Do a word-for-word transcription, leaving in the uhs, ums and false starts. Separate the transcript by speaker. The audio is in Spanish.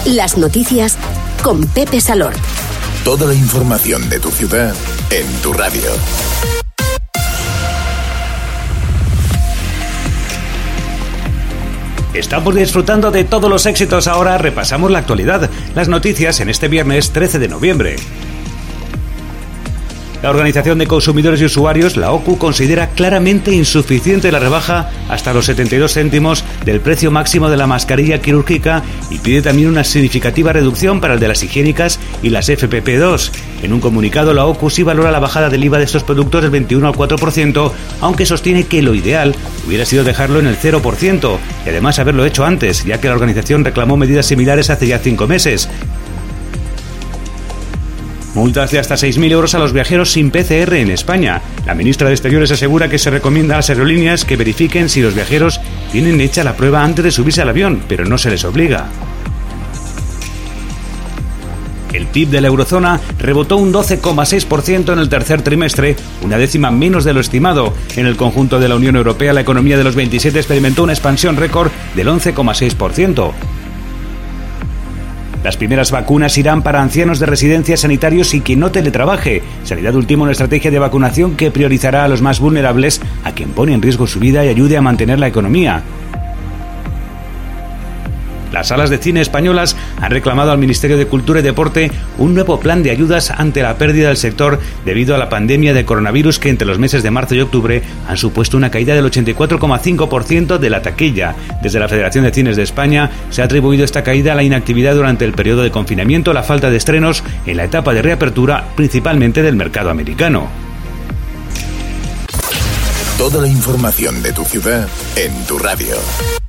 Speaker 1: Las noticias con Pepe Salor.
Speaker 2: Toda la información de tu ciudad en tu radio.
Speaker 3: Estamos disfrutando de todos los éxitos. Ahora repasamos la actualidad, las noticias en este viernes trece de noviembre. La Organización de Consumidores y Usuarios, la O C U, considera claramente insuficiente la rebaja hasta los setenta y dos céntimos del precio máximo de la mascarilla quirúrgica y pide también una significativa reducción para el de las higiénicas y las F P P dos. En un comunicado, la O C U sí valora la bajada del I V A de estos productos del veintiuno al cuatro por ciento, aunque sostiene que lo ideal hubiera sido dejarlo en el cero por ciento y además haberlo hecho antes, ya que la organización reclamó medidas similares hace ya cinco meses. Multas de hasta seis mil euros a los viajeros sin P C R en España. La ministra de Exteriores asegura que se recomienda a las aerolíneas que verifiquen si los viajeros tienen hecha la prueba antes de subirse al avión, pero no se les obliga. El P I B de la eurozona rebotó un doce coma seis por ciento en el tercer trimestre, una décima menos de lo estimado. En el conjunto de la Unión Europea, la economía de los veintisiete experimentó una expansión récord del once coma seis por ciento. Las primeras vacunas irán para ancianos de residencias sanitarios y quien no teletrabaje. Sanidad ultima una estrategia de vacunación que priorizará a los más vulnerables, a quien pone en riesgo su vida y ayude a mantener la economía. Las salas de cine españolas han reclamado al Ministerio de Cultura y Deporte un nuevo plan de ayudas ante la pérdida del sector debido a la pandemia de coronavirus que entre los meses de marzo y octubre han supuesto una caída del ochenta y cuatro coma cinco por ciento de la taquilla. Desde la Federación de Cines de España se ha atribuido esta caída a la inactividad durante el periodo de confinamiento, la falta de estrenos en la etapa de reapertura, principalmente del mercado americano.
Speaker 2: Toda la información de tu ciudad en tu radio.